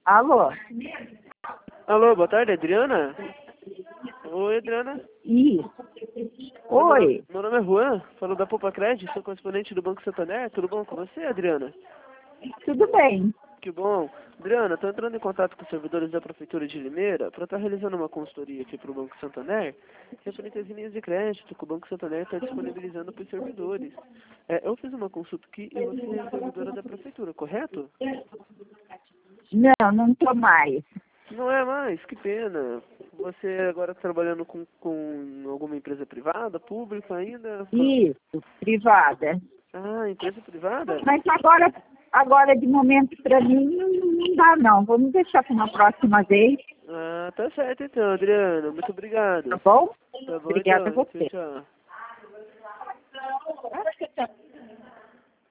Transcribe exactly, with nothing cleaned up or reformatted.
Alô? Alô, boa tarde, Adriana? Oi, Adriana. Isso. Meu Oi. nome, meu nome é Juan, falo da Poupa Crédito, sou correspondente do Banco Santander. Tudo bom com você, Adriana? Tudo bem? Que bom. Adriana, estou entrando em contato com os servidores da Prefeitura de Limeira para estar realizando uma consultoria aqui para o Banco Santander, referente às linhas de crédito que o Banco Santander está disponibilizando para os servidores. É, eu fiz uma consulta aqui e você é servidora da Prefeitura, correto? Não, não tô mais. Não é mais, que pena. Você agora está trabalhando com, com alguma empresa privada, pública ainda? Isso, privada. Ah, empresa privada? Mas agora, agora de momento para mim não, não dá não. Vamos deixar para uma próxima vez, Ah, tá certo então, Adriana. Muito obrigado. tá bom? Tá bom Obrigada a então. você. Tchau, tchau.